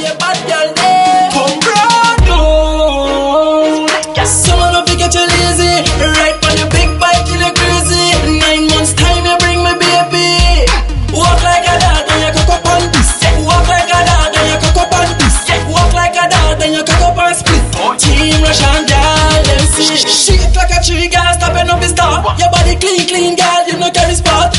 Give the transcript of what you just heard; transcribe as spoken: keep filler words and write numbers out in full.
the bad girl there. Come broad down. Someone don't forget you lazy. Right on your big bike till you crazy. Nine months time you bring me baby. Walk like a dog then you cock up on this. Walk like a dog then you cock up on this. Walk like a dog then you cock up on split. Team Russian girl, them see. Shit like a tree girl, stopping up the star. Your body clean, clean girl, you no carry spot.